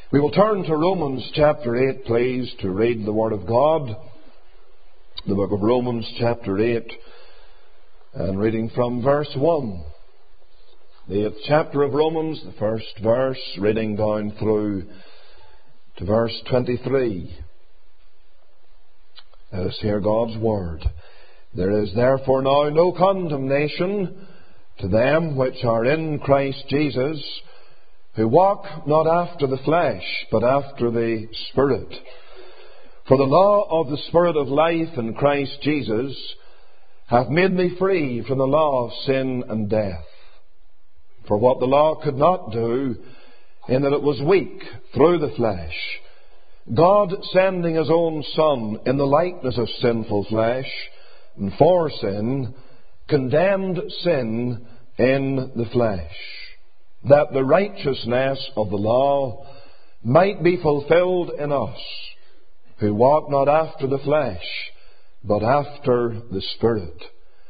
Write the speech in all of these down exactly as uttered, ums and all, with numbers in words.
We will turn to Romans chapter eight, please, to read the Word of God. The book of Romans chapter eight, and reading from verse one. The eighth chapter of Romans, the first verse, reading down through to verse twenty-three. Let us hear God's Word. There is therefore now no condemnation to them which are in Christ Jesus, who walk not after the flesh, but after the Spirit. For the law of the Spirit of life in Christ Jesus hath made me free from the law of sin and death. For what the law could not do, in that it was weak through the flesh, God sending His own Son in the likeness of sinful flesh, and for sin, condemned sin in the flesh, that the righteousness of the law might be fulfilled in us, who walk not after the flesh, but after the Spirit.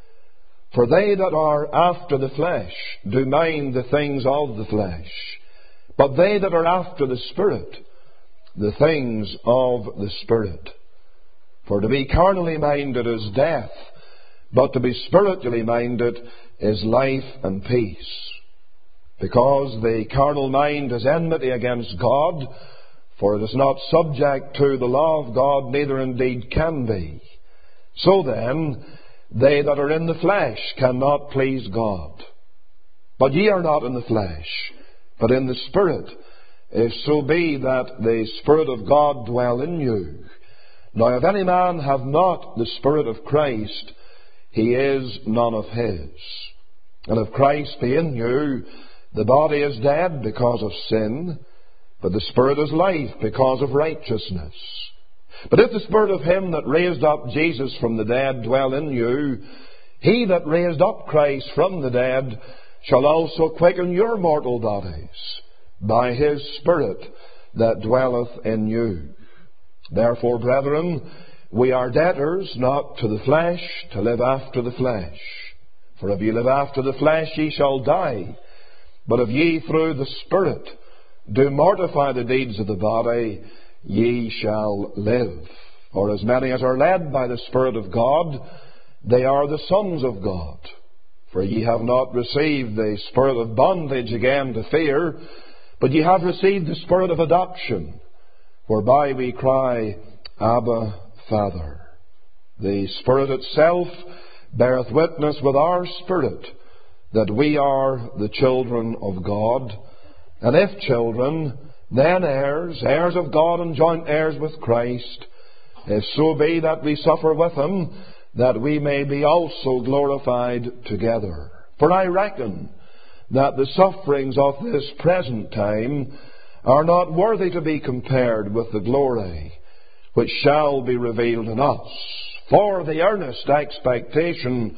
For they that are after the flesh do mind the things of the flesh, but they that are after the Spirit, the things of the Spirit. For to be carnally minded is death, but to be spiritually minded is life and peace. Because the carnal mind is enmity against God, for it is not subject to the law of God, neither indeed can be. So then, they that are in the flesh cannot please God. But ye are not in the flesh, but in the Spirit, if so be that the Spirit of God dwell in you. Now if any man have not the Spirit of Christ, he is none of his. And if Christ be in you, the body is dead because of sin, but the Spirit is life because of righteousness. But if the Spirit of Him that raised up Jesus from the dead dwell in you, He that raised up Christ from the dead shall also quicken your mortal bodies by His Spirit that dwelleth in you. Therefore, brethren, we are debtors not to the flesh, to live after the flesh. For if ye live after the flesh, ye shall die. But if ye through the Spirit do mortify the deeds of the body, ye shall live. For as many as are led by the Spirit of God, they are the sons of God. For ye have not received the spirit of bondage again to fear, but ye have received the Spirit of adoption, whereby we cry, Abba, Father. The Spirit itself beareth witness with our spirit that we are the children of God. And if children, then heirs, heirs of God and joint heirs with Christ, if so be that we suffer with Him, that we may be also glorified together. For I reckon that the sufferings of this present time are not worthy to be compared with the glory which shall be revealed in us. For the earnest expectation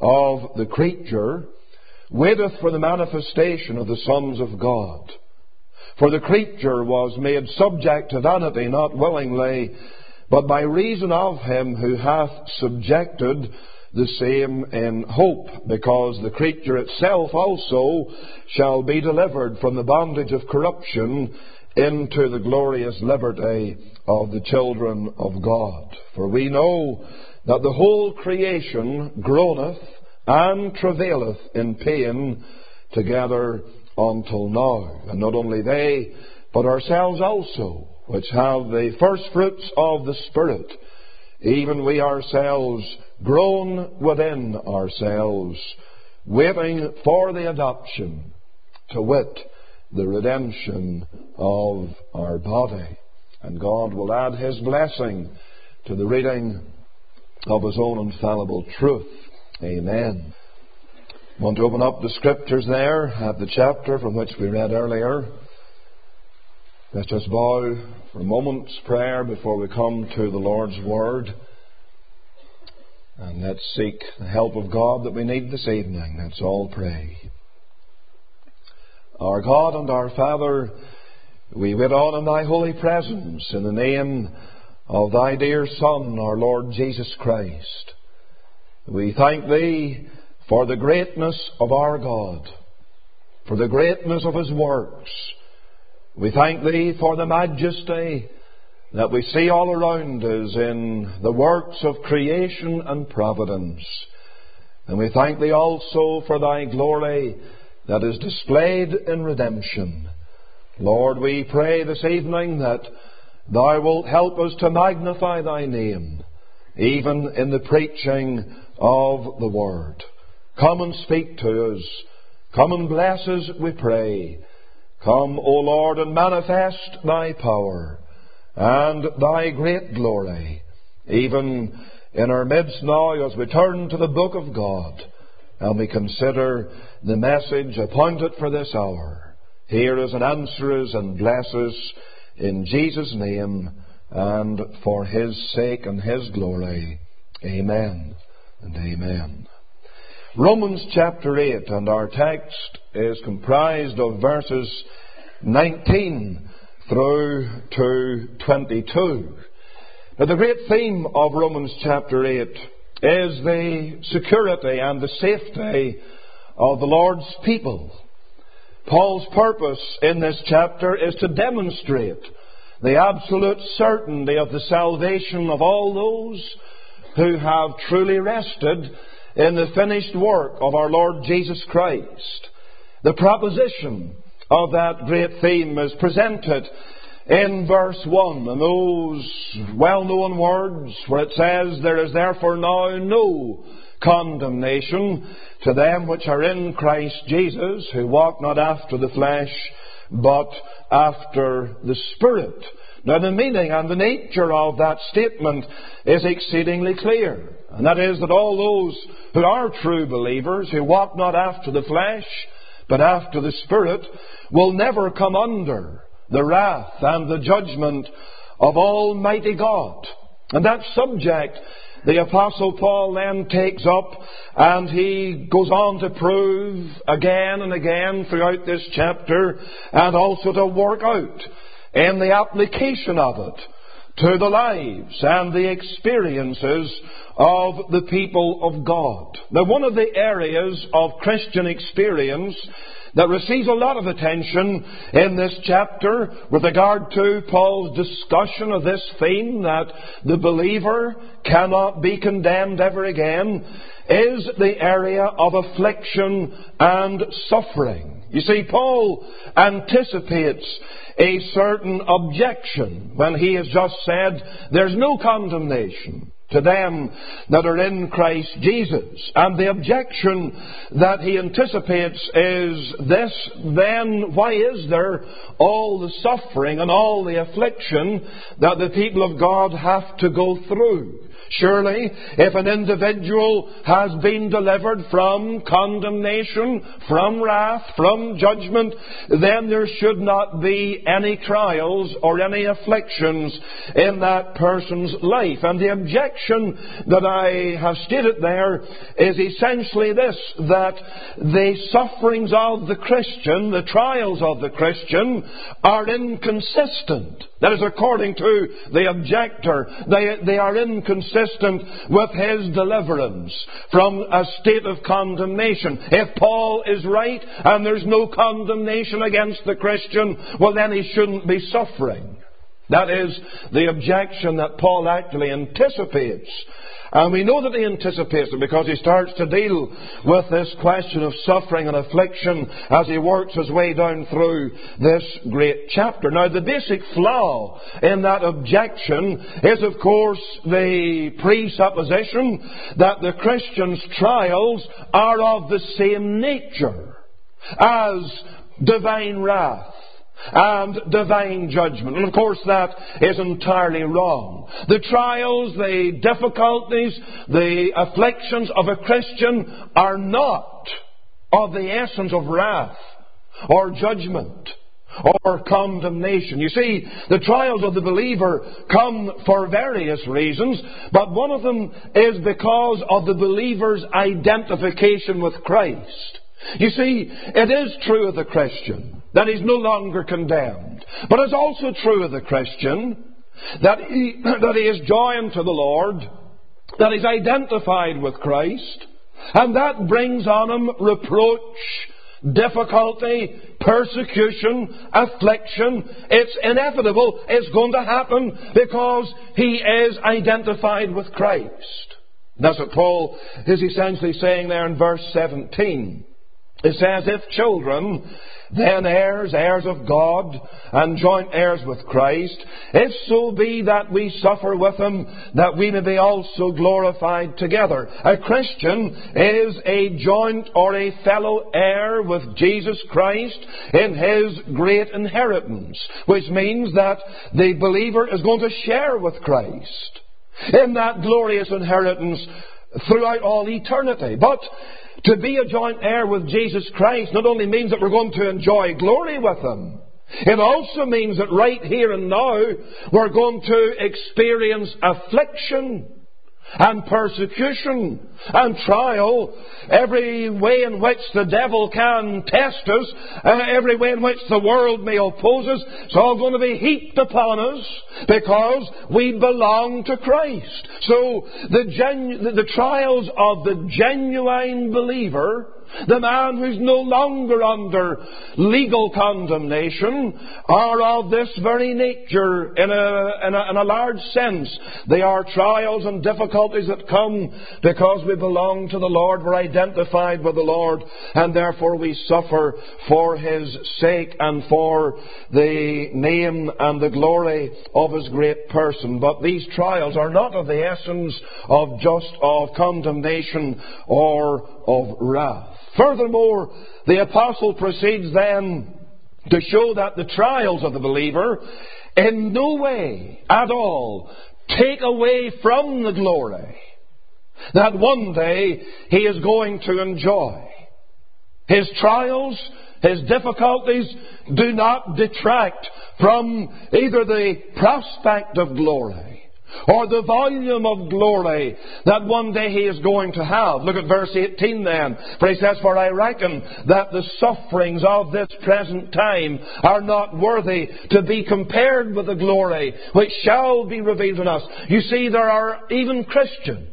of the creature waiteth for the manifestation of the sons of God. For the creature was made subject to vanity, not willingly, but by reason of Him who hath subjected the same in hope, because the creature itself also shall be delivered from the bondage of corruption into the glorious liberty of the children of God. For we know that the whole creation groaneth and travaileth in pain together until now. And not only they, but ourselves also, which have the first fruits of the Spirit, even we ourselves groan within ourselves, waiting for the adoption, to wit, the redemption of our body. And God will add His blessing to the reading of His own infallible truth. Amen. I want to open up the Scriptures there at the chapter from which we read earlier. Let's just bow for a moment's prayer before we come to the Lord's Word. And let's seek the help of God that we need this evening. Let's all pray. Our God and our Father, we wait on in Thy holy presence in the name of Thy dear Son, our Lord Jesus Christ. We thank Thee for the greatness of our God, for the greatness of His works, We thank Thee for the majesty that we see all around us in the works of creation and providence. And we thank Thee also for Thy glory that is displayed in redemption. Lord, we pray this evening that Thou wilt help us to magnify Thy name, even in the preaching of the Word. Come and speak to us. Come and bless us, we pray. Come, O Lord, and manifest Thy power and Thy great glory, even in our midst now as we turn to the book of God and we consider the message appointed for this hour. Hear us and answer us and bless us in Jesus' name and for His sake and His glory. Amen and amen. Romans chapter eight, and our text is comprised of verses nineteen through to twenty-two. Now, the great theme of Romans chapter eight is the security and the safety of the Lord's people. Paul's purpose in this chapter is to demonstrate the absolute certainty of the salvation of all those who have truly rested in the finished work of our Lord Jesus Christ. The proposition of that great theme is presented in verse one, and those well-known words where it says, "There is therefore now no condemnation to them which are in Christ Jesus, who walk not after the flesh, but after the Spirit." Now, the meaning and the nature of that statement is exceedingly clear. And that is that all those who are true believers, who walk not after the flesh, but after the Spirit, will never come under the wrath and the judgment of Almighty God. And that subject the Apostle Paul then takes up, and he goes on to prove again and again throughout this chapter, and also to work out in the application of it to the lives and the experiences of the people of God. Now, one of the areas of Christian experience that receives a lot of attention in this chapter with regard to Paul's discussion of this theme, that the believer cannot be condemned ever again, is the area of affliction and suffering. You see, Paul anticipates a certain objection when he has just said there's no condemnation to them that are in Christ Jesus. And the objection that he anticipates is this: then why is there all the suffering and all the affliction that the people of God have to go through? Surely, if an individual has been delivered from condemnation, from wrath, from judgment, then there should not be any trials or any afflictions in that person's life. And the objection that I have stated there is essentially this: that the sufferings of the Christian, the trials of the Christian, are inconsistent. That is, according to the objector, they, they are inconsistent with his deliverance from a state of condemnation. If Paul is right and there's no condemnation against the Christian, well, then he shouldn't be suffering. That is the objection that Paul actually anticipates. And we know that he anticipates it because he starts to deal with this question of suffering and affliction as he works his way down through this great chapter. Now, the basic flaw in that objection is, of course, the presupposition that the Christian's trials are of the same nature as divine wrath and divine judgment. And of course that is entirely wrong. The trials, the difficulties, the afflictions of a Christian are not of the essence of wrath or judgment or condemnation. You see, the trials of the believer come for various reasons, but one of them is because of the believer's identification with Christ. You see, it is true of the Christian that he's no longer condemned. But it's also true of the Christian that he, that he is joined to the Lord, that he's identified with Christ, and that brings on him reproach, difficulty, persecution, affliction. It's inevitable. It's going to happen because he is identified with Christ. That's what Paul is essentially saying there in verse seventeen. It says, if children, then heirs, heirs of God, and joint heirs with Christ, if so be that we suffer with him, that we may be also glorified together. A Christian is a joint or a fellow heir with Jesus Christ in his great inheritance, which means that the believer is going to share with Christ in that glorious inheritance throughout all eternity. But to be a joint heir with Jesus Christ not only means that we're going to enjoy glory with him, it also means that right here and now we're going to experience affliction and persecution and trial, every way in which the devil can test us, uh, every way in which the world may oppose us. It's all going to be heaped upon us because we belong to Christ. So the, genu- the trials of the genuine believer, the man who's no longer under legal condemnation, are of this very nature in a, in a, in a large sense. They are trials and difficulties that come because we belong to the Lord, we're identified with the Lord, and therefore we suffer for His sake and for the name and the glory of His great person. But these trials are not of the essence of just of condemnation or of wrath. Furthermore, the apostle proceeds then to show that the trials of the believer in no way at all take away from the glory that one day he is going to enjoy. His trials, his difficulties do not detract from either the prospect of glory or the volume of glory that one day he is going to have. Look at verse eighteen then. For he says, for I reckon that the sufferings of this present time are not worthy to be compared with the glory which shall be revealed in us. You see, there are even Christians,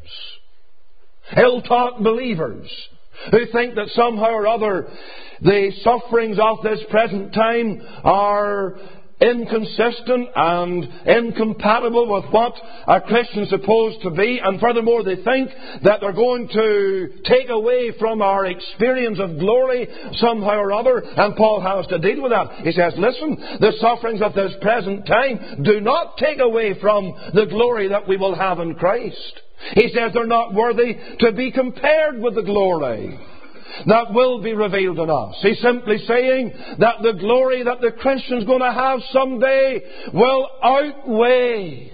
ill-taught believers, who think that somehow or other the sufferings of this present time are inconsistent and incompatible with what a Christian is supposed to be. And furthermore, they think that they're going to take away from our experience of glory somehow or other. And Paul has to deal with that. He says, listen, the sufferings of this present time do not take away from the glory that we will have in Christ. He says they're not worthy to be compared with the glory that will be revealed in us. He's simply saying that the glory that the Christian's going to have someday will outweigh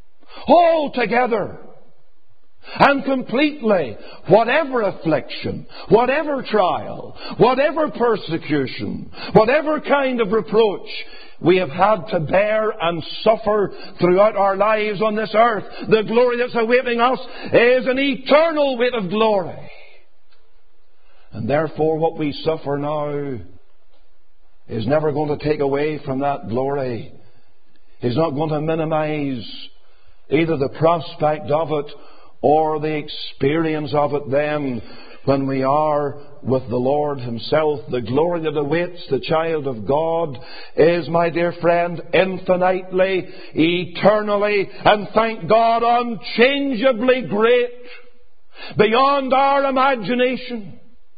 altogether and completely whatever affliction, whatever trial, whatever persecution, whatever kind of reproach we have had to bear and suffer throughout our lives on this earth. The glory that's awaiting us is an eternal weight of glory. And therefore what we suffer now is never going to take away from that glory. It's not going to minimize either the prospect of it or the experience of it then when we are with the Lord Himself. The glory that awaits the child of God is, my dear friend, infinitely, eternally, and thank God, unchangeably great, beyond our imagination.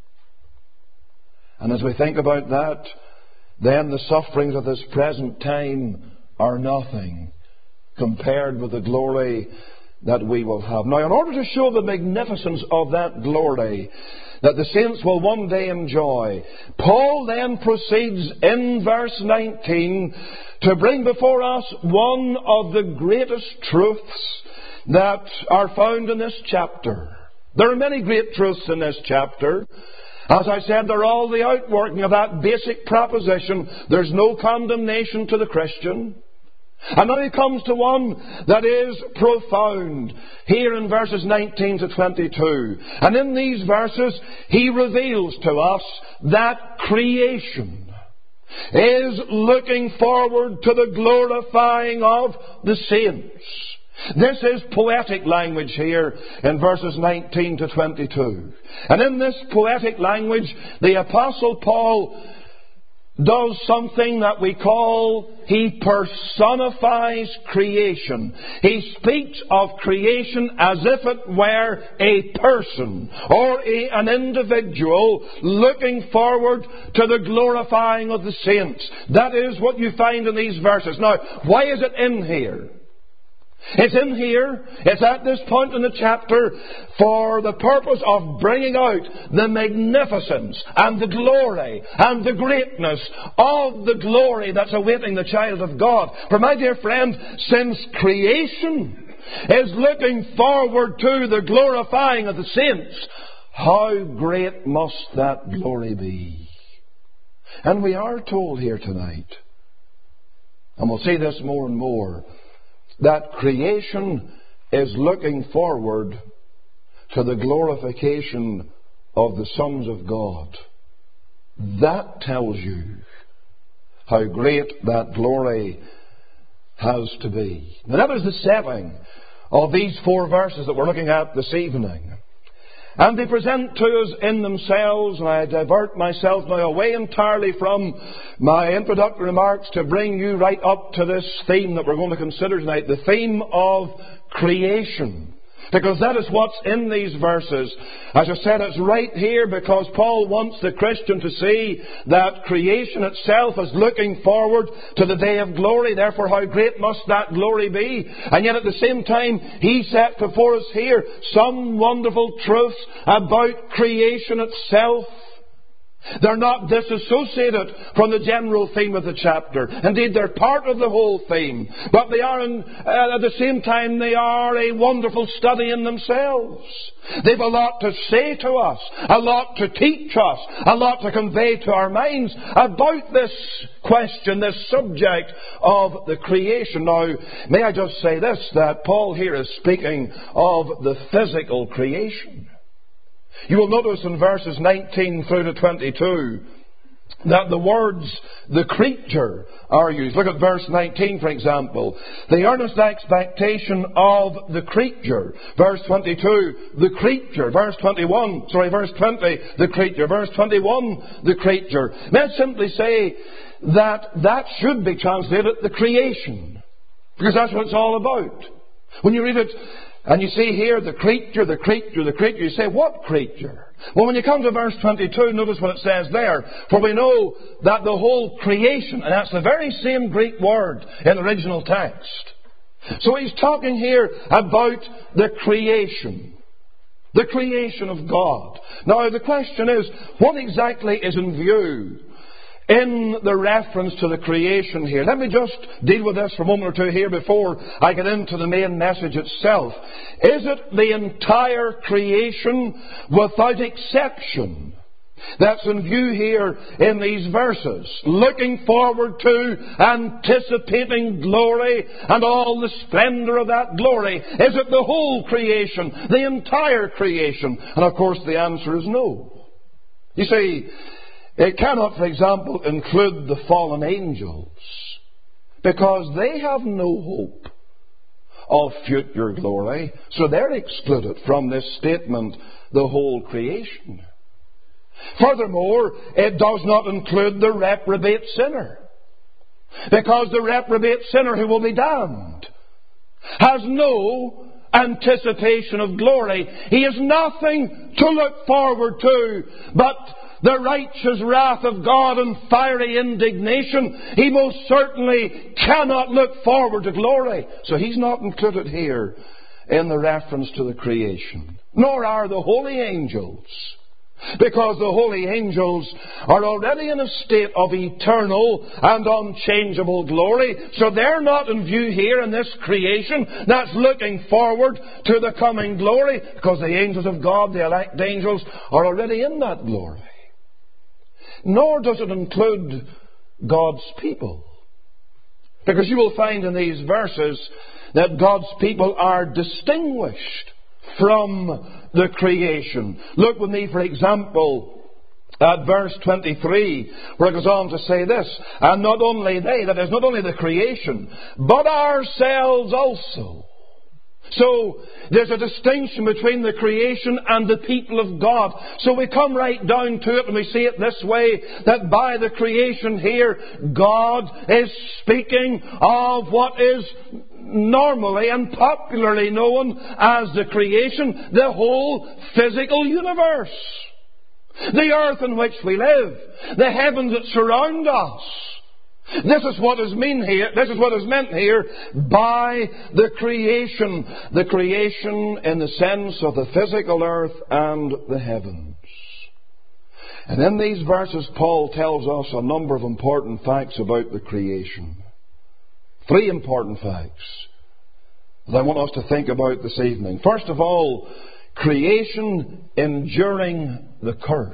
And as we think about that, then the sufferings of this present time are nothing compared with the glory that we will have. Now, in order to show the magnificence of that glory that the saints will one day enjoy, Paul then proceeds in verse nineteen to bring before us one of the greatest truths that are found in this chapter. There are many great truths in this chapter. As I said, they're all the outworking of that basic proposition. There's no condemnation to the Christian. And now he comes to one that is profound here in verses nineteen to twenty-two. And in these verses he reveals to us that creation is looking forward to the glorifying of the saints. This is poetic language here in verses nineteen to twenty-two. And in this poetic language, the Apostle Paul does something that we call, he personifies creation. He speaks of creation as if it were a person or a, an individual looking forward to the glorifying of the saints. That is what you find in these verses. Now, why is it in here? It's in here, it's at this point in the chapter for the purpose of bringing out the magnificence and the glory and the greatness of the glory that's awaiting the child of God. For my dear friend, since creation is looking forward to the glorifying of the saints, how great must that glory be? And we are told here tonight, and we'll see this more and more, that creation is looking forward to the glorification of the sons of God. That tells you how great that glory has to be. Now that is the setting of these four verses that we're looking at this evening. And they present to us in themselves, and I divert myself now away entirely from my introductory remarks to bring you right up to this theme that we're going to consider tonight, the theme of creation. Because that is what's in these verses. As I said, it's right here because Paul wants the Christian to see that creation itself is looking forward to the day of glory. Therefore, how great must that glory be? And yet at the same time, he sets before us here some wonderful truths about creation itself. They're not disassociated from the general theme of the chapter. Indeed, they're part of the whole theme. But they are, in, uh, at the same time, they are a wonderful study in themselves. They've a lot to say to us, a lot to teach us, a lot to convey to our minds about this question, this subject of the creation. Now, may I just say this, that Paul here is speaking of the physical creation. You will notice in verses nineteen through to twenty-two that the words, the creature, are used. Look at verse nineteen, for example. The earnest expectation of the creature. Verse twenty-two, the creature. Verse twenty-one, sorry, verse twenty, the creature. Verse twenty-one, the creature. Let's simply say that that should be translated the creation. Because that's what it's all about. When you read it, and you see here the creature, the creature, the creature. You say, what creature? Well, when you come to verse twenty-two, notice what it says there. For we know that the whole creation, and that's the very same Greek word in the original text. So he's talking here about the creation. The creation of God. Now the question is, what exactly is in view in the reference to the creation here? Let me just deal with this for a moment or two here before I get into the main message itself. Is it the entire creation without exception that's in view here in these verses? Looking forward to, anticipating glory and all the splendor of that glory. Is it the whole creation, the entire creation? And of course the answer is no. You see, it cannot, for example, include the fallen angels, because they have no hope of future glory, so they're excluded from this statement, the whole creation. Furthermore, it does not include the reprobate sinner, because the reprobate sinner who will be damned has no anticipation of glory. He has nothing to look forward to but the righteous wrath of God and fiery indignation. He most certainly cannot look forward to glory. So he's not included here in the reference to the creation. Nor are the holy angels. Because the holy angels are already in a state of eternal and unchangeable glory. So they're not in view here in this creation that's looking forward to the coming glory. Because the angels of God, the elect angels, are already in that glory. Nor does it include God's people. Because you will find in these verses that God's people are distinguished from the creation. Look with me, for example, at verse twenty-three, where it goes on to say this, and not only they, that is not only the creation, but ourselves also. So there's a distinction between the creation and the people of God. So we come right down to it and we see it this way, that by the creation here, God is speaking of what is normally and popularly known as the creation, the whole physical universe. The earth in which we live, the heavens that surround us. This is what is mean here. This is what is meant here by the creation. The creation in the sense of the physical earth and the heavens. And in these verses, Paul tells us a number of important facts about the creation. Three important facts that I want us to think about this evening. First of all, creation enduring the curse.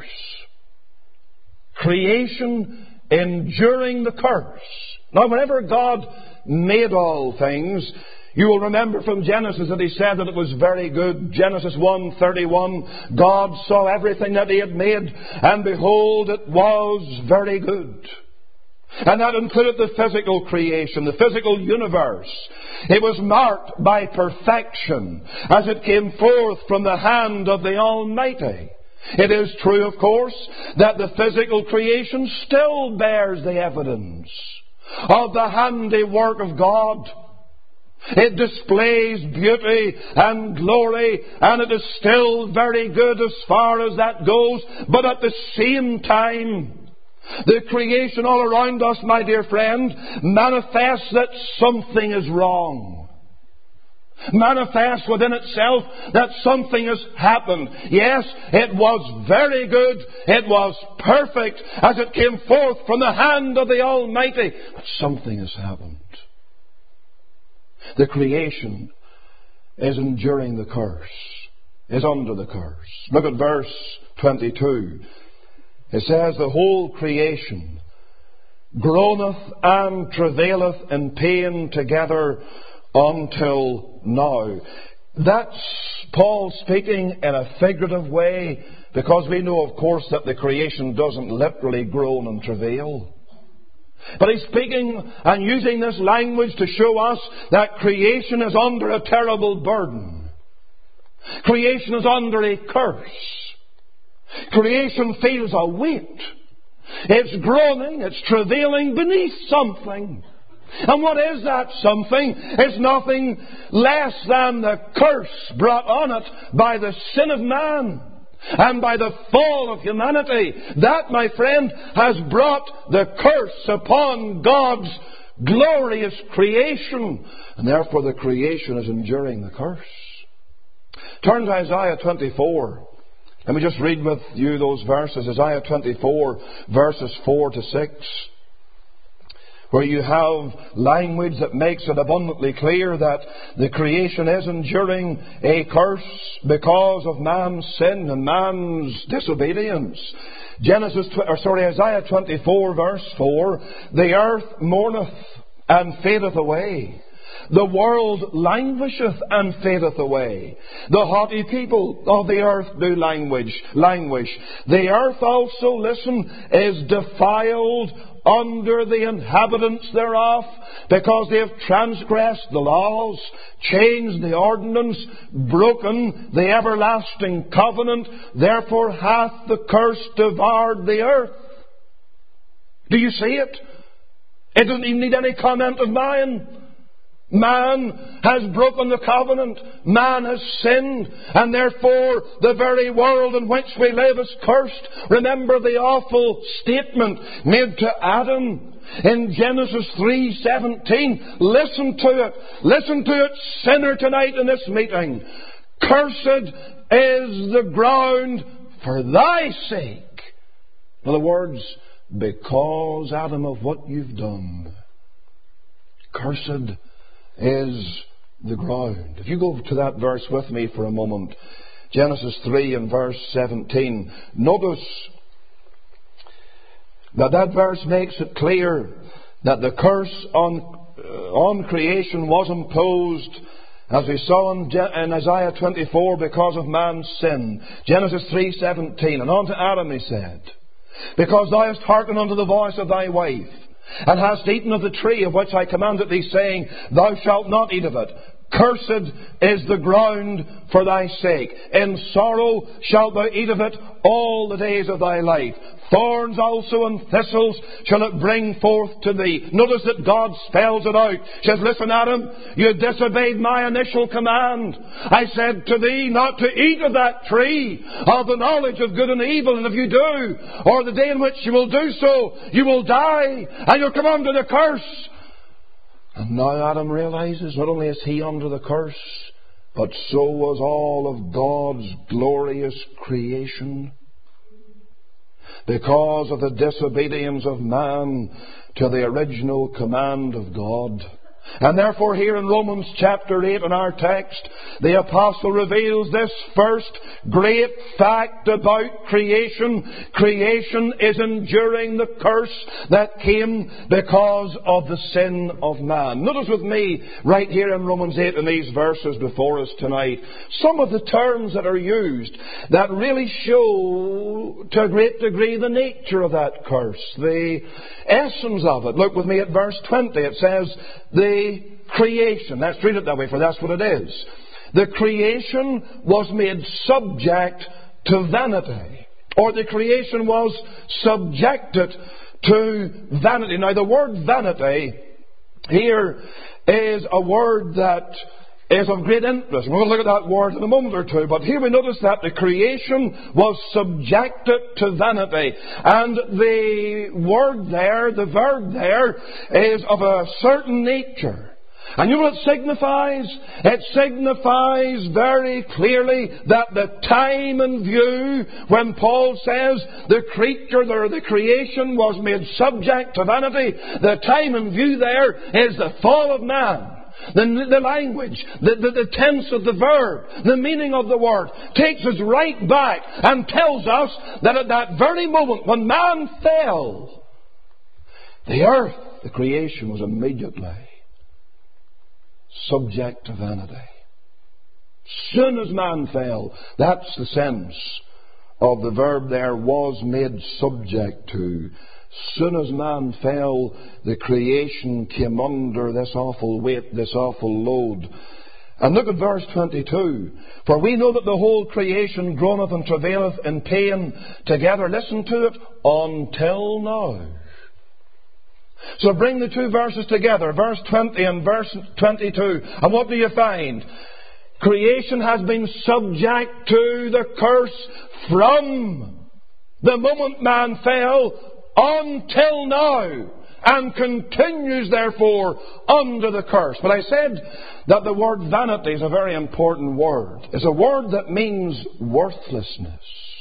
Creation enduring the curse. Now, whenever God made all things, you will remember from Genesis that He said that it was very good. Genesis one thirty-one, God saw everything that He had made, and behold, it was very good. And that included the physical creation, the physical universe. It was marked by perfection as it came forth from the hand of the Almighty. It is true, of course, that the physical creation still bears the evidence of the handiwork of God. It displays beauty and glory, and it is still very good as far as that goes. But at the same time, the creation all around us, my dear friend, manifests that something is wrong. Manifests within itself that something has happened. Yes, it was very good. It was perfect as it came forth from the hand of the Almighty. But something has happened. The creation is enduring the curse, is under the curse. Look at verse twenty-two. It says, the whole creation groaneth and travaileth in pain together until now. That's Paul speaking in a figurative way, because we know, of course, that the creation doesn't literally groan and travail. But he's speaking and using this language to show us that creation is under a terrible burden. Creation is under a curse. Creation feels a weight. It's groaning, it's travailing beneath something. And what is that something? It's nothing less than the curse brought on it by the sin of man and by the fall of humanity. That, my friend, has brought the curse upon God's glorious creation. And therefore the creation is enduring the curse. Turn to Isaiah twenty-four. Let me just read with you those verses. Isaiah twenty-four, verses four to six. Where you have language that makes it abundantly clear that the creation is enduring a curse because of man's sin and man's disobedience. Genesis, or sorry, Isaiah twenty-four, verse four. The earth mourneth and fadeth away. The world languisheth and fadeth away. The haughty people of the earth do languish. languish. The earth also, listen, is defiled under the inhabitants thereof, because they have transgressed the laws, changed the ordinance, broken the everlasting covenant. Therefore hath the curse devoured the earth. Do you see it? It doesn't even need any comment of mine. Man has broken the covenant. Man has sinned. And therefore the very world in which we live is cursed. Remember the awful statement made to Adam in Genesis three seventeen. Listen to it. Listen to it, sinner, tonight in this meeting. Cursed is the ground for thy sake. In other words, because, Adam, of what you've done. Cursed is the ground. If you go to that verse with me for a moment, Genesis three and verse seventeen, notice that that verse makes it clear that the curse on, uh, on creation was imposed, as we saw in, Je- in Isaiah twenty-four, because of man's sin. Genesis three seventeen, and unto Adam he said, because thou hast hearkened unto the voice of thy wife, and hast eaten of the tree of which I commanded thee, saying, thou shalt not eat of it. Cursed is the ground for thy sake. In sorrow shalt thou eat of it all the days of thy life. Thorns also and thistles shall it bring forth to thee. Notice that God spells it out. He says, listen, Adam, you disobeyed my initial command. I said to thee not to eat of that tree of the knowledge of good and evil. And if you do, or the day in which you will do so, you will die and you'll come under the curse. And now Adam realizes not only is he under the curse, but so was all of God's glorious creation. Because of the disobedience of man to the original command of God. And therefore here in Romans chapter eight in our text, the apostle reveals this first great fact about creation. Creation is enduring the curse that came because of the sin of man. Notice with me right here in Romans eight in these verses before us tonight, some of the terms that are used that really show to a great degree the nature of that curse, the essence of it. Look with me at verse twenty. It says, the creation. Let's read it that way, for that's what it is. The creation was made subject to vanity. Or the creation was subjected to vanity. Now the word vanity here is a word that is of great interest. We're going to look at that word in a moment or two. But here we notice that the creation was subjected to vanity. And the word there, the verb there, is of a certain nature. And you know what it signifies? It signifies very clearly that the time and view when Paul says the creature, or the creation was made subject to vanity, the time and view there is the fall of man. The, the language, the, the, the tense of the verb, the meaning of the word takes us right back and tells us that at that very moment when man fell, the earth, the creation, was immediately subject to vanity. Soon as man fell, that's the sense of the verb there, was made subject to. Soon as man fell, the creation came under this awful weight, this awful load. And look at verse twenty-two. For we know that the whole creation groaneth and travaileth in pain together. Listen to it. Until now. So bring the two verses together. Verse twenty and verse twenty-two. And what do you find? Creation has been subject to the curse from the moment man fell until now, and continues therefore under the curse. But I said that the word vanity is a very important word. It's a word that means worthlessness.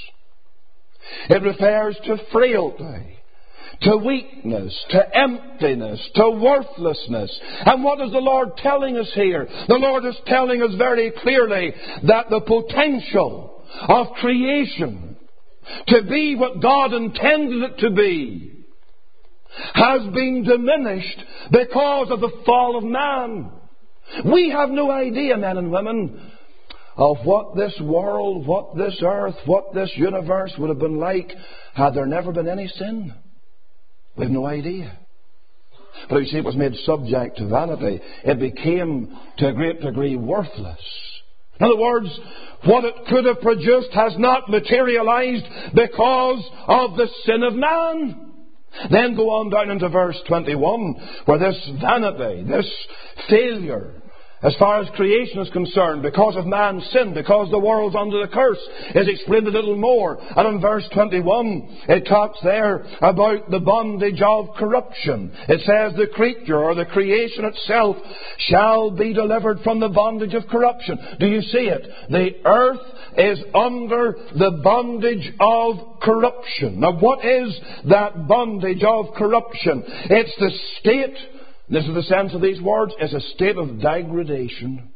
It refers to frailty, to weakness, to emptiness, to worthlessness. And what is the Lord telling us here? The Lord is telling us very clearly that the potential of creation to be what God intended it to be has been diminished because of the fall of man. We have no idea, men and women, of what this world, what this earth, what this universe would have been like had there never been any sin. We have no idea. But you see, it was made subject to vanity. It became, to a great degree, worthless. In other words, what it could have produced has not materialized because of the sin of man. Then go on down into verse twenty-one, where this vanity, this failure, as far as creation is concerned, because of man's sin, because the world's under the curse, is explained a little more. And in verse twenty-one, it talks there about the bondage of corruption. It says the creature, or the creation itself, shall be delivered from the bondage of corruption. Do you see it? The earth is under the bondage of corruption. Now what is that bondage of corruption? It's the state, this is the sense of these words, is a state of degradation.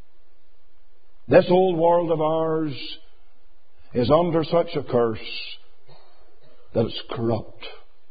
This old world of ours is under such a curse that it's corrupt.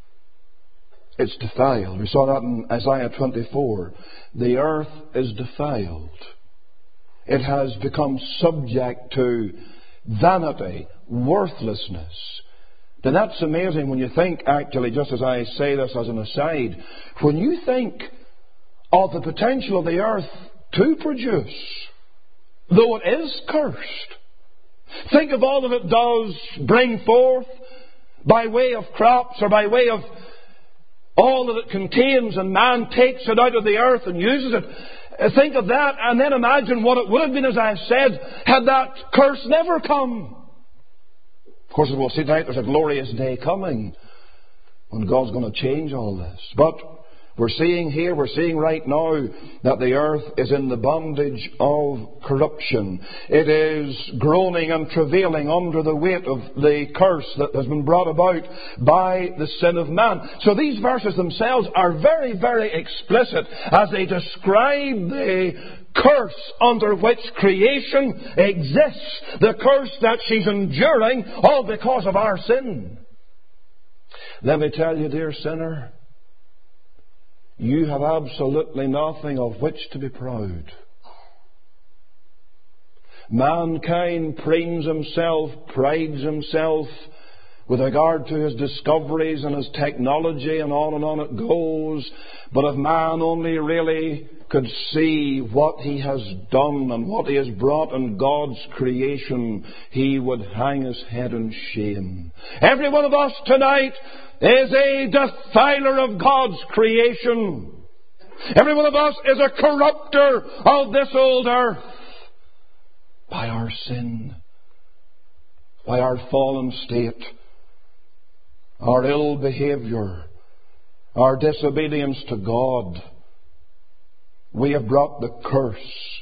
It's defiled. We saw that in Isaiah twenty-four. The earth is defiled. It has become subject to vanity, worthlessness. Then that's amazing when you think, actually, just as I say this as an aside, when you think of the potential of the earth to produce, though it is cursed. Think of all that it does bring forth by way of crops or by way of all that it contains, and man takes it out of the earth and uses it. Think of that, and then imagine what it would have been, as I said, had that curse never come. Of course, as we'll see tonight, there's a glorious day coming when God's going to change all this. But we're seeing here, we're seeing right now that the earth is in the bondage of corruption. It is groaning and travailing under the weight of the curse that has been brought about by the sin of man. So these verses themselves are very, very explicit as they describe the curse under which creation exists. The curse that she's enduring, all because of our sin. Let me tell you, dear sinner, you have absolutely nothing of which to be proud. Mankind preens himself, prides himself with regard to his discoveries and his technology, and on and on it goes. But if man only really could see what he has done and what he has brought in God's creation, he would hang his head in shame. Every one of us tonight is a defiler of God's creation. Every one of us is a corrupter of this old earth by our sin, by our fallen state, our ill behavior, our disobedience to God. We have brought the curse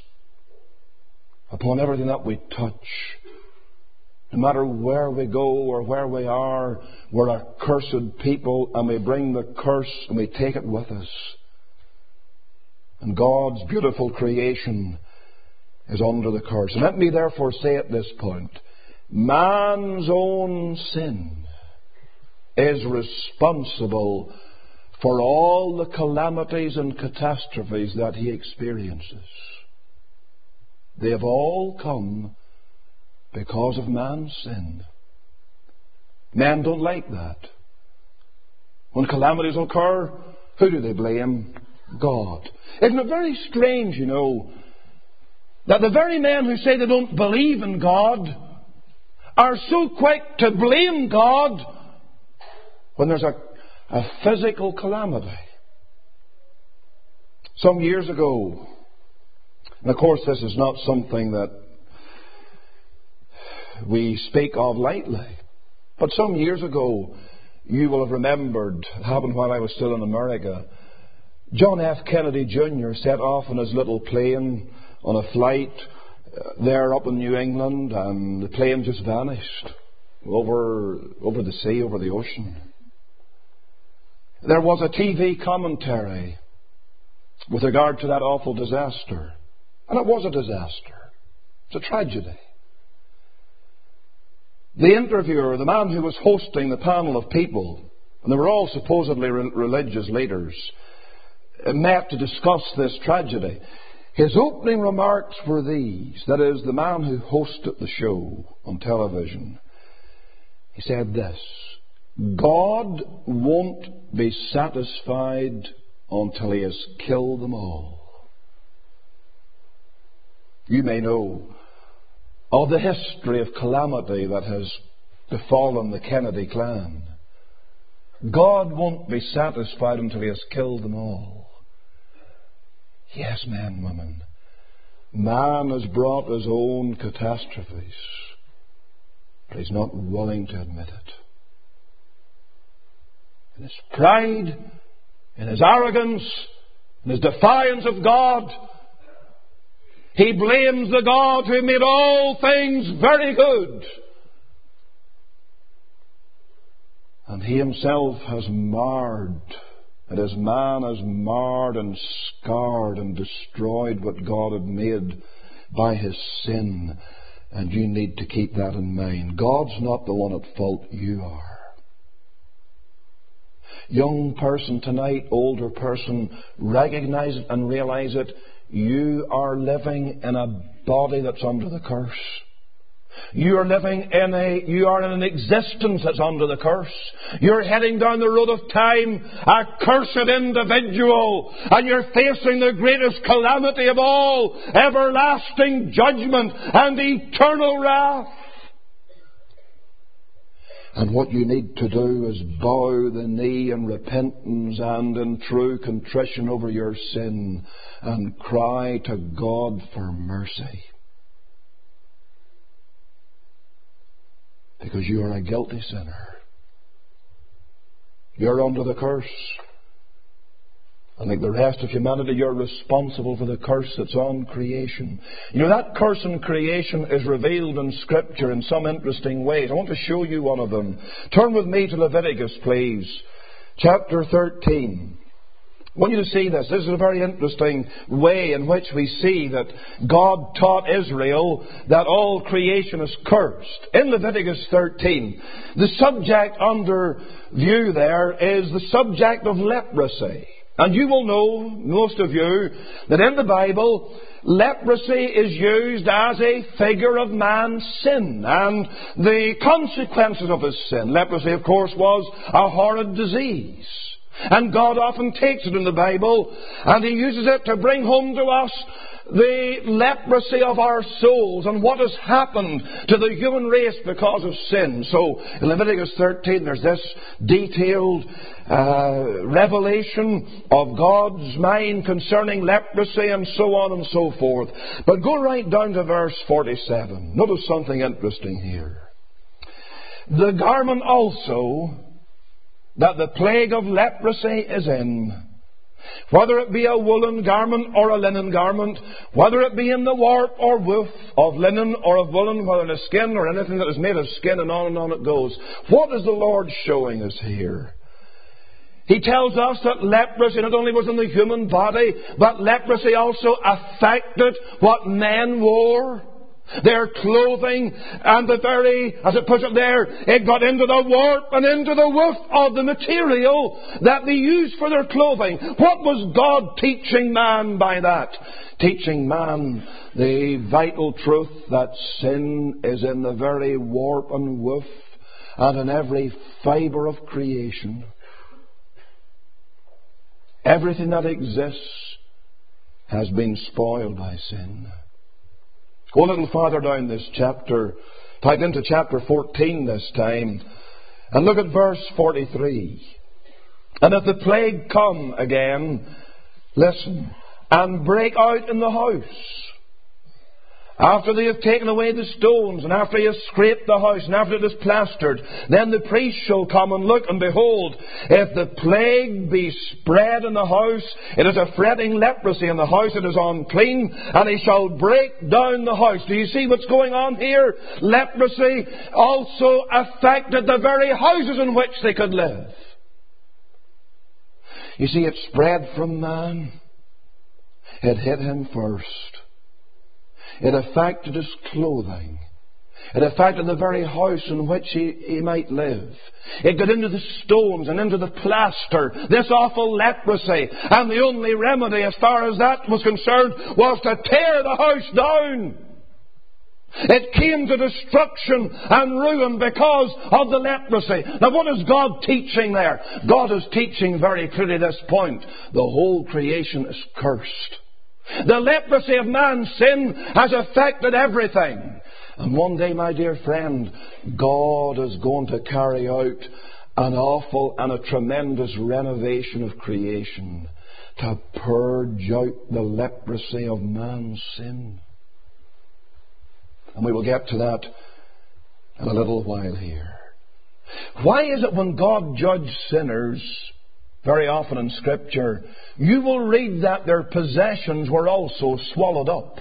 upon everything that we touch. No matter where we go or where we are, we're a cursed people, and we bring the curse and we take it with us. And God's beautiful creation is under the curse. And let me therefore say at this point, man's own sin is responsible for all the calamities and catastrophes that he experiences. They have all come because of man's sin. Men don't like that. When calamities occur, who do they blame? God. Isn't it very strange, you know, that the very men who say they don't believe in God are so quick to blame God when there's a, a physical calamity. Some years ago, and of course this is not something that we speak of lightly, but some years ago, you will have remembered, it happened while I was still in America, John F. Kennedy Junior set off in his little plane on a flight uh, there up in New England, and the plane just vanished over, over the sea, over the ocean. There was a T V commentary with regard to that awful disaster. And it was a disaster. It's a tragedy. The interviewer, the man who was hosting the panel of people, and they were all supposedly re- religious leaders, met to discuss this tragedy. His opening remarks were these. That is, the man who hosted the show on television. He said this: God won't be satisfied until he has killed them all. You may know of the history of calamity that has befallen the Kennedy clan. God won't be satisfied until he has killed them all. Yes, men, women, man has brought his own catastrophes, but he's not willing to admit it. In his pride, in his arrogance, in his defiance of God, he blames the God who made all things very good. And he himself has marred, and as man has marred and scarred and destroyed what God had made by his sin. And you need to keep that in mind. God's not the one at fault, you are. Young person tonight, older person, recognize it and realize it. You are living in a body that's under the curse. You are living in a, you are in an existence that's under the curse. You're heading down the road of time, a cursed individual, and you're facing the greatest calamity of all, everlasting judgment and eternal wrath. And what you need to do is bow the knee in repentance and in true contrition over your sin and cry to God for mercy. Because you are a guilty sinner. You're under the curse. And like the rest of humanity, you're responsible for the curse that's on creation. You know, that curse in creation is revealed in Scripture in some interesting ways. I want to show you one of them. Turn with me to Leviticus, please. Chapter thirteen. I want you to see this. This is a very interesting way in which we see that God taught Israel that all creation is cursed. In Leviticus thirteen, the subject under view there is the subject of leprosy. And you will know, most of you, that in the Bible, leprosy is used as a figure of man's sin and the consequences of his sin. Leprosy, of course, was a horrid disease. And God often takes it in the Bible and He uses it to bring home to us the leprosy of our souls and what has happened to the human race because of sin. So in Leviticus thirteen there's this detailed uh, revelation of God's mind concerning leprosy and so on and so forth. But go right down to verse forty-seven. Notice something interesting here. The garment also that the plague of leprosy is in, whether it be a woolen garment or a linen garment, whether it be in the warp or woof of linen or of woolen, whether in a skin or anything that is made of skin, and on and on it goes. What is the Lord showing us here? He tells us that leprosy not only was in the human body, but leprosy also affected what men wore. Their clothing, and the very, as it puts it there, it got into the warp and into the woof of the material that they used for their clothing. What was God teaching man by that? Teaching man the vital truth that sin is in the very warp and woof and in every fibre of creation. Everything that exists has been spoiled by sin. Go a little farther down this chapter, type into chapter fourteen this time, and look at verse forty-three. And if the plague come again, listen, and break out in the house, after they have taken away the stones, and after they have scraped the house, and after it is plastered, then the priest shall come and look, and behold, if the plague be spread in the house, it is a fretting leprosy in the house, it is unclean, and he shall break down the house. Do you see what's going on here? Leprosy also affected the very houses in which they could live. You see, it spread from man. It hit him first. It affected his clothing. It affected the very house in which he, he might live. It got into the stones and into the plaster. This awful leprosy. And the only remedy as far as that was concerned was to tear the house down. It came to destruction and ruin because of the leprosy. Now what is God teaching there? God is teaching very clearly this point. The whole creation is cursed. The leprosy of man's sin has affected everything. And one day, my dear friend, God is going to carry out an awful and a tremendous renovation of creation to purge out the leprosy of man's sin. And we will get to that in a little while here. Why is it when God judged sinners, very often in Scripture, you will read that their possessions were also swallowed up?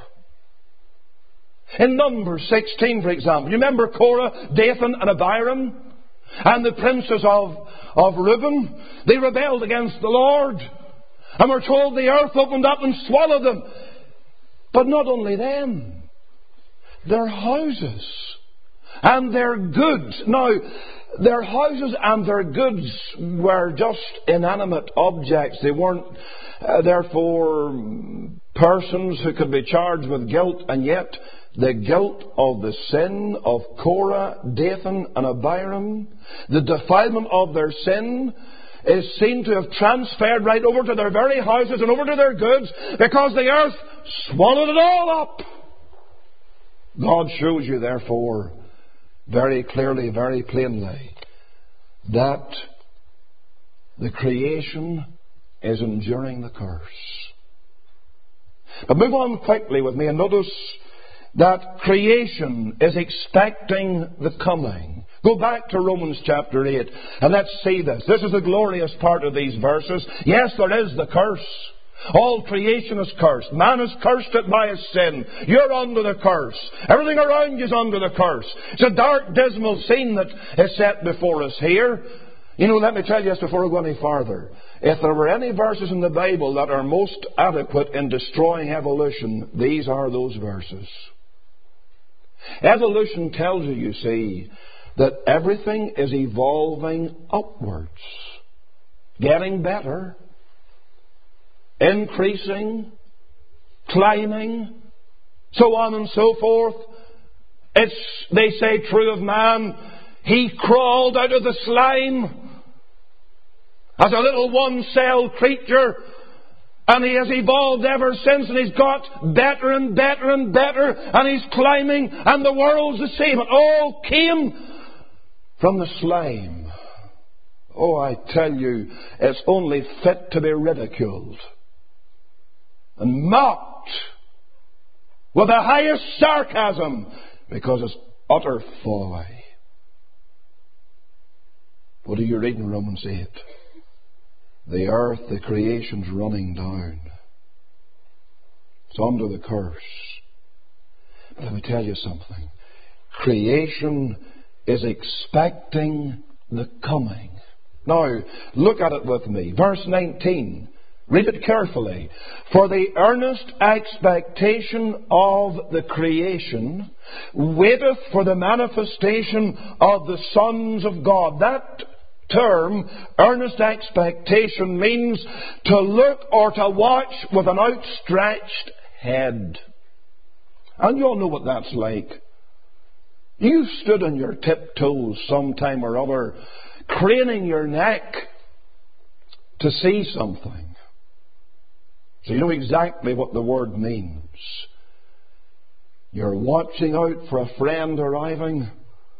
In Numbers sixteen, for example, you remember Korah, Dathan and Abiram? And the princes of, of Reuben? They rebelled against the Lord. And we're told the earth opened up and swallowed them. But not only them. Their houses and their goods. Now, their houses and their goods were just inanimate objects. They weren't, uh, therefore, persons who could be charged with guilt, and yet the guilt of the sin of Korah, Dathan and Abiram, the defilement of their sin, is seen to have transferred right over to their very houses and over to their goods, because the earth swallowed it all up. God shows you, therefore, very clearly, very plainly, that the creation is enduring the curse. But move on quickly with me and notice that creation is expecting the coming. Go back to Romans chapter eight and let's see this. This is the glorious part of these verses. Yes, there is the curse. All creation is cursed. Man is cursed it by his sin. You're under the curse. Everything around you is under the curse. It's a dark, dismal scene that is set before us here. You know, let me tell you this before I go any farther. If there were any verses in the Bible that are most adequate in destroying evolution, these are those verses. Evolution tells you, you see, that everything is evolving upwards, getting better, increasing, climbing, so on and so forth. It's, they say, true of man. He crawled out of the slime as a little one-celled creature, and he has evolved ever since, and he's got better and better and better, and he's climbing, and the world's the same. It all came from the slime. Oh, I tell you, it's only fit to be ridiculed and mocked with the highest sarcasm, because it's utter folly. What do you read in Romans eight? The earth, the creation's running down. It's under the curse. But let me tell you something. Creation is expecting the coming. Now, look at it with me. Verse nineteen. Read it carefully. For the earnest expectation of the creation waiteth for the manifestation of the sons of God. That term, earnest expectation, means to look or to watch with an outstretched head. And you all know what that's like. You've stood on your tiptoes sometime or other, craning your neck to see something. So you know exactly what the word means. You're watching out for a friend arriving,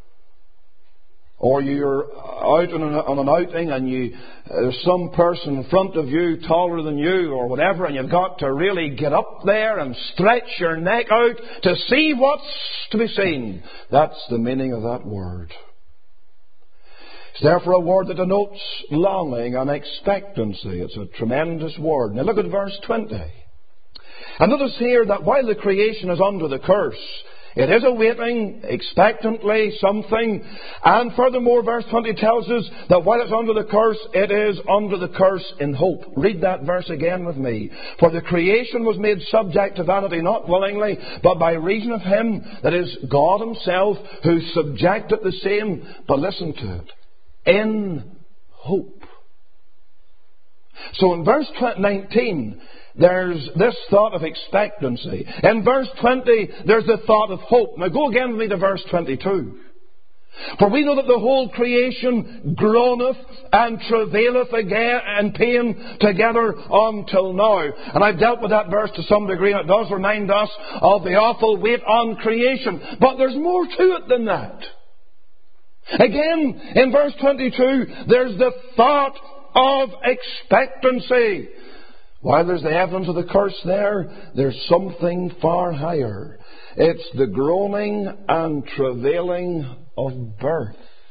or you're out on an, on an outing and you, there's some person in front of you taller than you or whatever, and you've got to really get up there and stretch your neck out to see what's to be seen. That's the meaning of that word. It's therefore a word that denotes longing and expectancy. It's a tremendous word. Now look at verse twenty. And notice here that while the creation is under the curse, it is awaiting expectantly something. And furthermore, verse twenty tells us that while it's under the curse, it is under the curse in hope. Read that verse again with me. For the creation was made subject to vanity, not willingly, but by reason of Him, that is God Himself, who subjected the same. But listen to it. In hope. So in verse nineteen, there's this thought of expectancy. In verse twenty, there's the thought of hope. Now go again with me to verse twenty-two. For we know that the whole creation groaneth and travaileth again in pain together until now. And I've dealt with that verse to some degree, and it does remind us of the awful weight on creation. But there's more to it than that. Again, in verse twenty-two, there's the thought of expectancy. While there's the evidence of the curse there, there's something far higher. It's the groaning and travailing of birth.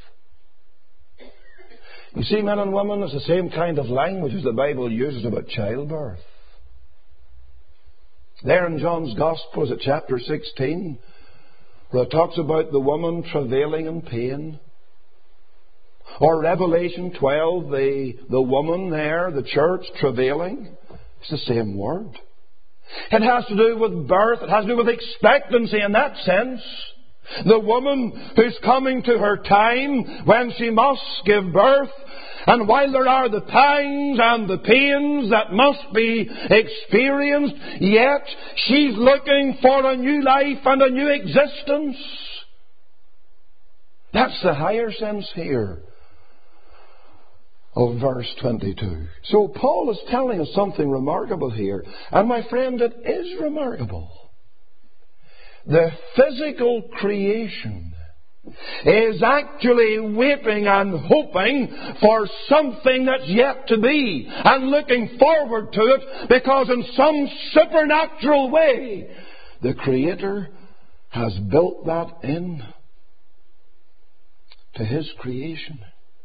You see, men and women, it's the same kind of language as the Bible uses about childbirth. There in John's Gospel, is it chapter sixteen, where it talks about the woman travailing in pain. Or Revelation twelve, the, the woman there, the church, travailing. It's the same word. It has to do with birth. It has to do with expectancy in that sense. The woman who's coming to her time when she must give birth. And while there are the pangs and the pains that must be experienced, yet she's looking for a new life and a new existence. That's the higher sense here of verse twenty-two. So Paul is telling us something remarkable here. And my friend, it is remarkable. The physical creation is actually waiting and hoping for something that's yet to be, and looking forward to it, because in some supernatural way the Creator has built that in to His creation.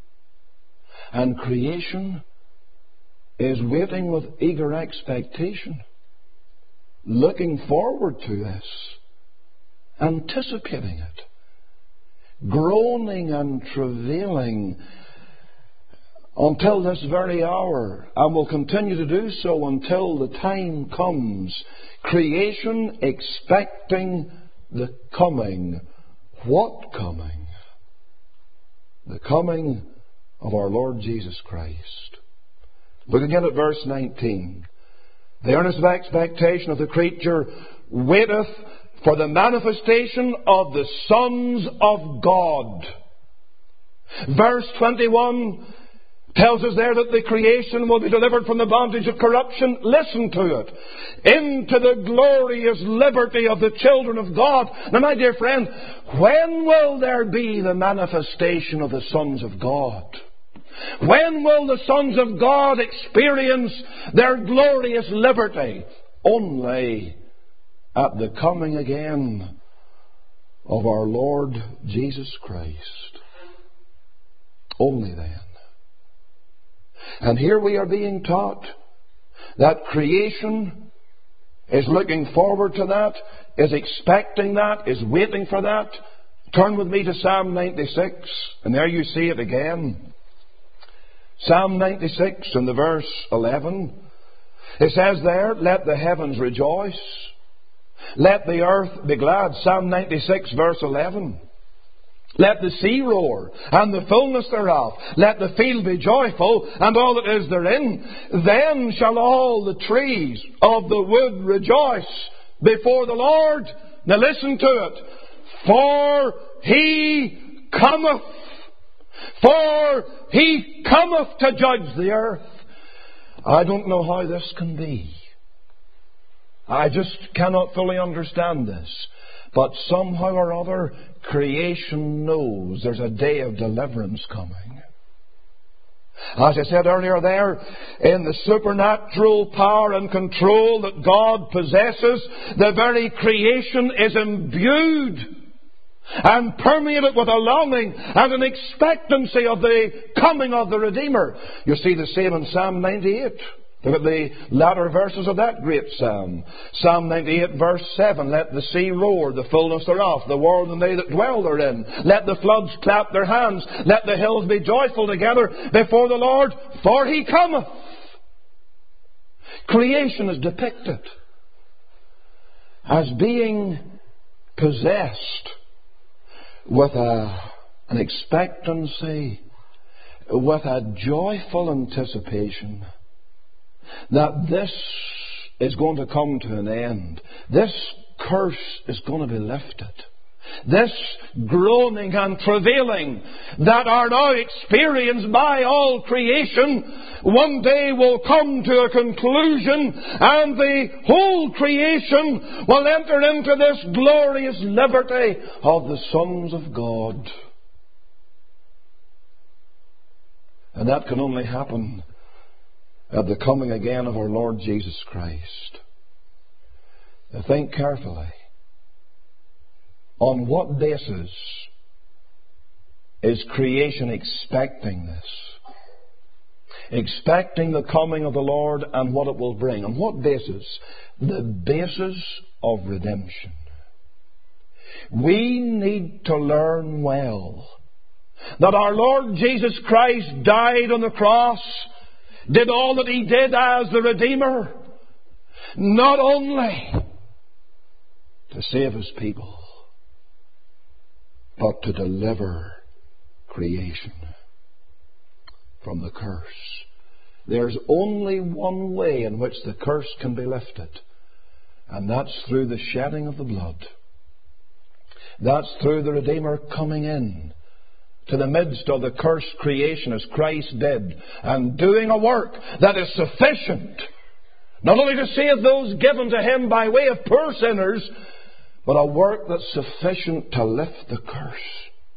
And creation is waiting with eager expectation, looking forward to this, anticipating it, groaning and travailing until this very hour, and will continue to do so until the time comes. Creation expecting the coming. What coming? The coming of our Lord Jesus Christ. Look again at verse nineteen. The earnest of expectation of the creature waiteth for the manifestation of the sons of God. Verse twenty-one tells us there that the creation will be delivered from the bondage of corruption. Listen to it. Into the glorious liberty of the children of God. Now, my dear friend, when will there be the manifestation of the sons of God? When will the sons of God experience their glorious liberty? Only at the coming again of our Lord Jesus Christ. Only then. And here we are being taught that creation is looking forward to that, is expecting that, is waiting for that. Turn with me to Psalm ninety-six, and there you see it again. Psalm ninety-six and the verse eleven. It says there, let the heavens rejoice, let the earth be glad. Psalm ninety-six verse eleven. Let the sea roar, and the fullness thereof. Let the field be joyful, and all that is therein. Then shall all the trees of the wood rejoice before the Lord. Now listen to it. For He cometh. For He cometh to judge the earth. I don't know how this can be. I just cannot fully understand this. But somehow or other, creation knows there's a day of deliverance coming. As I said earlier there, in the supernatural power and control that God possesses, the very creation is imbued and permeated with a longing and an expectancy of the coming of the Redeemer. You see the same in Psalm ninety-eight. Look at the latter verses of that great psalm. Psalm ninety-eight verse seven. Let the sea roar, the fullness thereof, the world and they that dwell therein. Let the floods clap their hands. Let the hills be joyful together before the Lord, for He cometh. Creation is depicted as being possessed with a, an expectancy, with a joyful anticipation that this is going to come to an end. This curse is going to be lifted. This groaning and travailing that are now experienced by all creation one day will come to a conclusion, and the whole creation will enter into this glorious liberty of the sons of God. And that can only happen at the coming again of our Lord Jesus Christ. Now think carefully. On what basis is creation expecting this? Expecting the coming of the Lord and what it will bring. On what basis? The basis of redemption. We need to learn well that our Lord Jesus Christ died on the cross, did all that He did as the Redeemer, not only to save His people, but to deliver creation. from the curse. There's only one way in which the curse can be lifted, and that's through the shedding of the blood. That's through the Redeemer coming in to the midst of the cursed creation as Christ did, and doing a work that is sufficient, not only to save those given to Him by way of poor sinners, but a work that's sufficient to lift the curse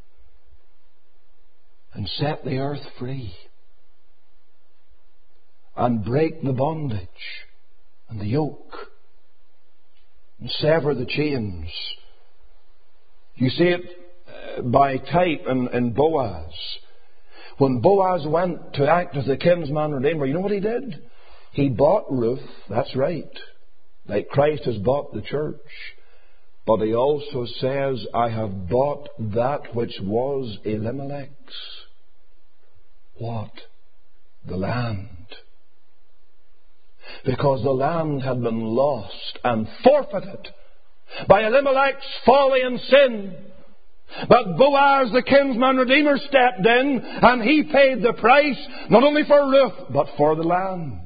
and set the earth free and break the bondage and the yoke and sever the chains. You see it by type in, in Boaz. When Boaz went to act as the kinsman redeemer, you know what he did? He bought Ruth, that's right, like Christ has bought the church. But he also says, I have bought that which was Elimelech's. What? The land. Because the land had been lost and forfeited by Elimelech's folly and sin. But Boaz, the kinsman redeemer, stepped in, and he paid the price, not only for Ruth, but for the land.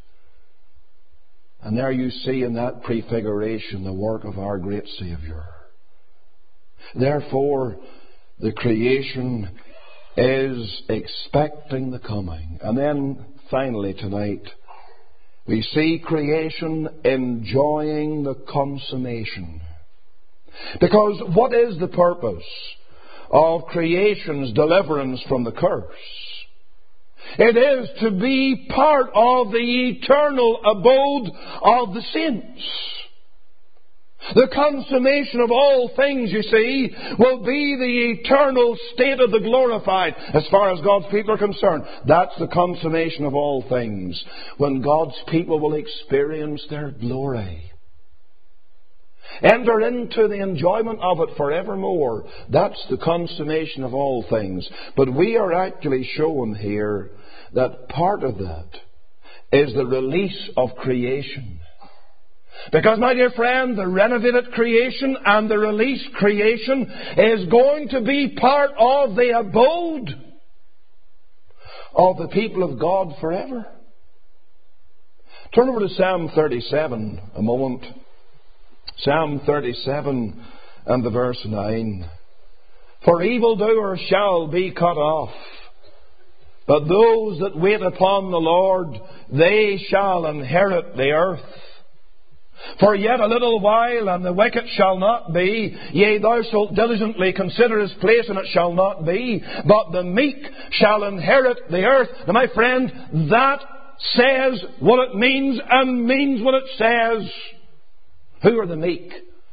And there you see in that prefiguration the work of our great Saviour. Therefore, the creation is expecting the coming. And then, finally tonight, we see creation enjoying the consummation. Because what is the purpose of creation's deliverance from the curse? It is to be part of the eternal abode of the saints. The consummation of all things, you see, will be the eternal state of the glorified as far as God's people are concerned. That's the consummation of all things, when God's people will experience their glory. Enter into the enjoyment of it forevermore. That's the consummation of all things. But we are actually shown here that part of that is the release of creation. Because, my dear friend, the renovated creation and the released creation is going to be part of the abode of the people of God forever. Turn over to Psalm thirty-seven a moment. Psalm thirty-seven and the verse nine. For evildoers shall be cut off, but those that wait upon the Lord, they shall inherit the earth. For yet a little while, and the wicked shall not be. Yea, thou shalt diligently consider his place, and it shall not be. But the meek shall inherit the earth. Now, my friend, that says what it means, and means what it says. Who are the meek?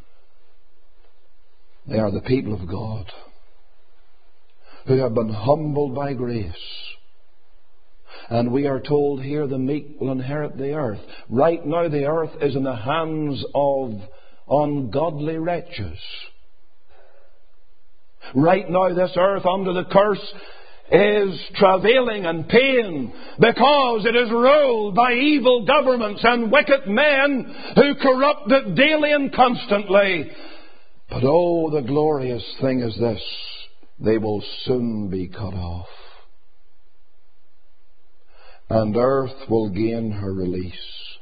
They are the people of God, who have been humbled by grace. And we are told here the meek will inherit the earth. Right now the earth is in the hands of ungodly wretches. Right now this earth under the curse is travailing and pain because it is ruled by evil governments and wicked men who corrupt it daily and constantly. But oh, the glorious thing is this: they will soon be cut off. And earth will gain her release.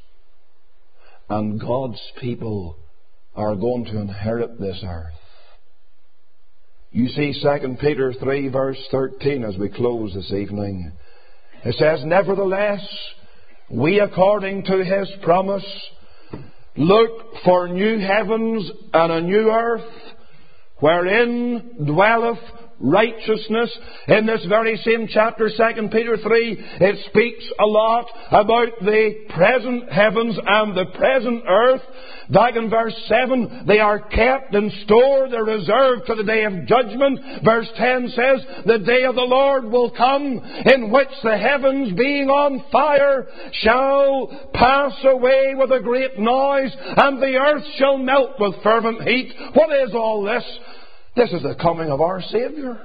And God's people are going to inherit this earth. You see Second Peter three verse thirteen as we close this evening. It says, Nevertheless, we according to His promise look for new heavens and a new earth, wherein dwelleth righteousness. In this very same chapter, Second Peter three, it speaks a lot about the present heavens and the present earth. Back in verse seven, they are kept in store, they're reserved to the day of judgment. Verse ten says, the day of the Lord will come, in which the heavens being on fire shall pass away with a great noise, and the earth shall melt with fervent heat. What is all this? This is the coming of our Saviour.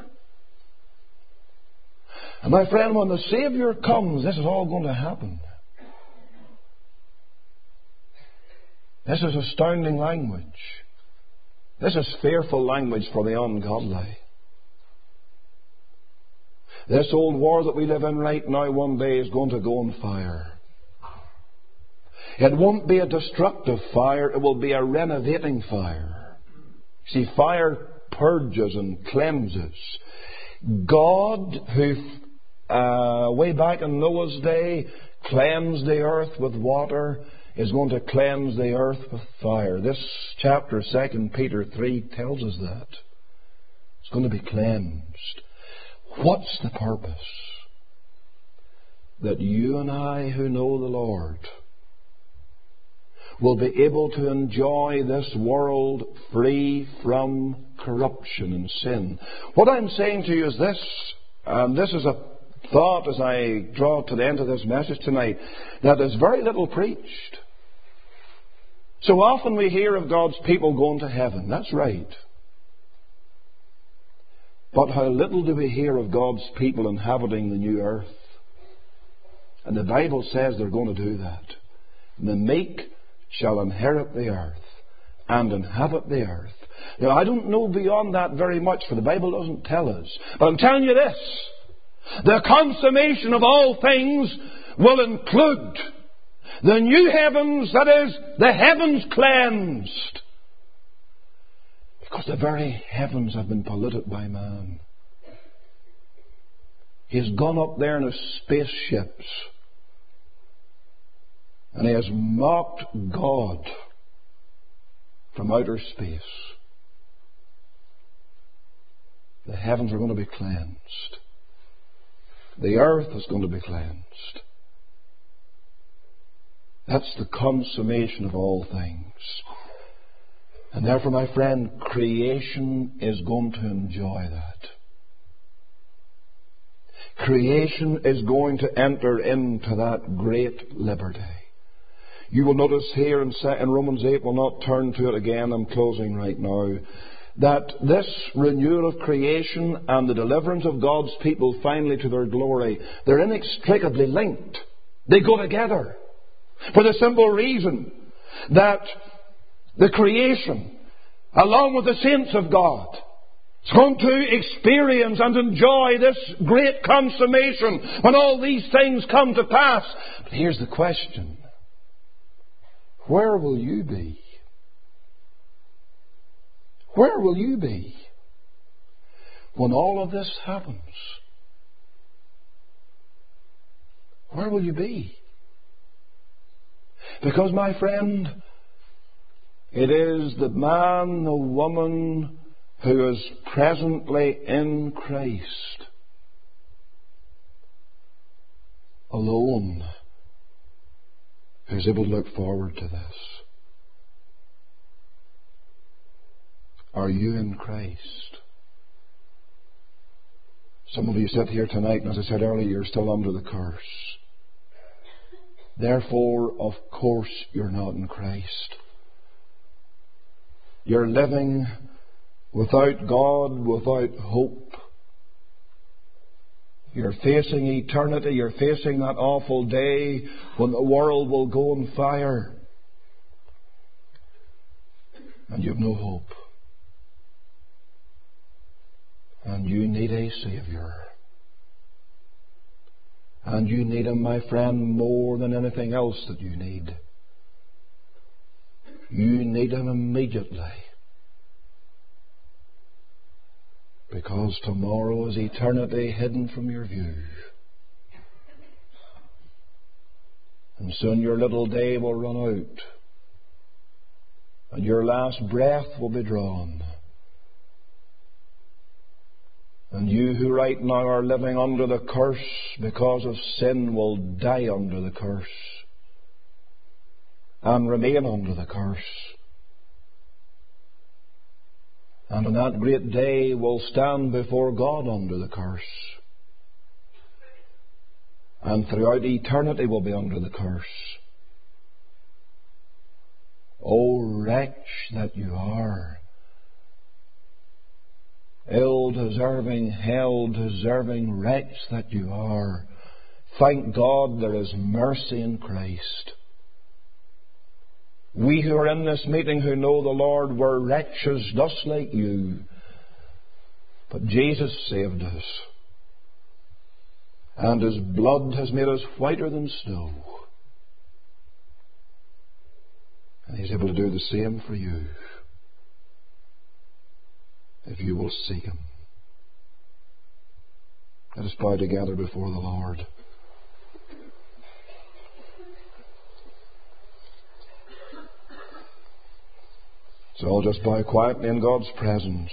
And my friend, when the Saviour comes, this is all going to happen. This is astounding language. This is fearful language for the ungodly. This old war that we live in right now one day is going to go on fire. It won't be a destructive fire, it will be a renovating fire. See, fire purges and cleanses. God, who uh, way back in Noah's day cleansed the earth with water, is going to cleanse the earth with fire. This chapter, Second Peter three, tells us that. It's going to be cleansed. What's the purpose? That you and I who know the Lord will be able to enjoy this world free from corruption and sin. What I'm saying to you is this, and this is a thought as I draw to the end of this message tonight, that there's very little preached. So often we hear of God's people going to heaven. That's right. But how little do we hear of God's people inhabiting the new earth? And the Bible says they're going to do that. The meek shall inherit the earth and inhabit the earth. Now, I don't know beyond that very much, for the Bible doesn't tell us. But I'm telling you this. The consummation of all things will include the new heavens, that is, the heavens cleansed. Because the very heavens have been polluted by man. He has gone up there in his spaceships and he has mocked God from outer space. The heavens are going to be cleansed. The earth is going to be cleansed. That's the consummation of all things. And therefore, my friend, creation is going to enjoy that. Creation is going to enter into that great liberty. You will notice here in Romans eight, we'll not turn to it again, I'm closing right now, that this renewal of creation and the deliverance of God's people finally to their glory, they're inextricably linked. They go together. For the simple reason that the creation, along with the saints of God, is going to experience and enjoy this great consummation when all these things come to pass. But here's the question. Where will you be? Where will you be when all of this happens? Where will you be? Because, my friend, it is the man, the woman who is presently in Christ alone who is able to look forward to this. Are you in Christ? Some of you sit here tonight, and as I said earlier, you're still under the curse. Therefore, of course, you're not in Christ. You're living without God, without hope. You're facing eternity. You're facing that awful day when the world will go on fire. And you have no hope. And you need a Saviour. And you need Him, my friend, more than anything else that you need. You need Him immediately. Because tomorrow is eternity hidden from your view. And soon your little day will run out. And your last breath will be drawn. And you who right now are living under the curse because of sin will die under the curse. And remain under the curse. And on that great day will stand before God under the curse. And throughout eternity will be under the curse. O wretch that you are! Ill-deserving, hell-deserving wretch that you are! Thank God there is mercy in Christ. We who are in this meeting who know the Lord were wretches just like you. But Jesus saved us. and His blood has made us whiter than snow. And He's able to do the same for you, if you will seek Him. Let us bow together before the Lord. So I'll just bow quietly in God's presence.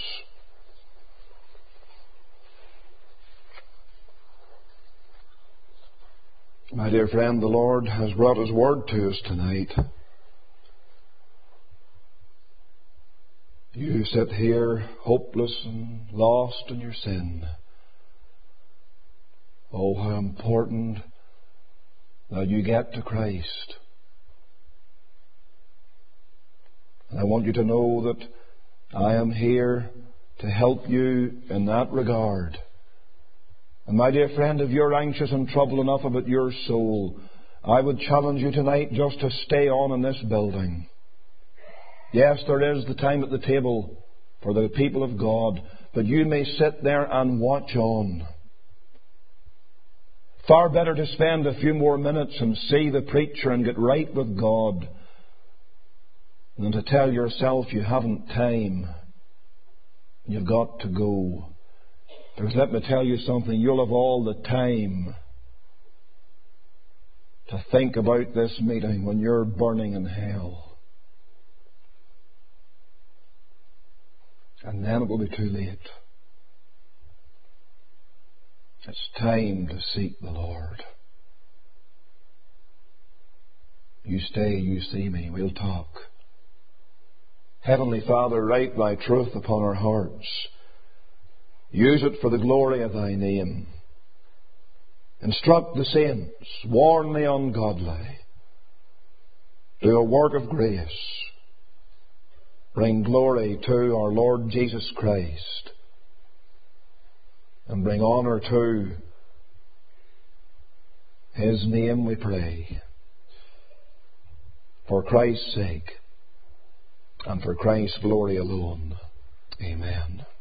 My dear friend, the Lord has brought His word to us tonight. You who sit here hopeless and lost in your sin. Oh, how important that you get to Christ. And I want you to know that I am here to help you in that regard. And my dear friend, if you're anxious and troubled enough about your soul, I would challenge you tonight just to stay on in this building. Yes, there is the time at the table for the people of God, but you may sit there and watch on. Far better to spend a few more minutes and see the preacher and get right with God than to tell yourself you haven't time. You've got to go. Because let me tell you something, you'll have all the time to think about this meeting when you're burning in hell. And then it will be too late. It's time to seek the Lord. You stay, you see me, we'll talk. Heavenly Father, write Thy truth upon our hearts. Use it for the glory of Thy name. Instruct the saints, warn the ungodly. Do a work of grace. Bring glory to our Lord Jesus Christ. And bring honour to His name, we pray. For Christ's sake and for Christ's glory alone. Amen.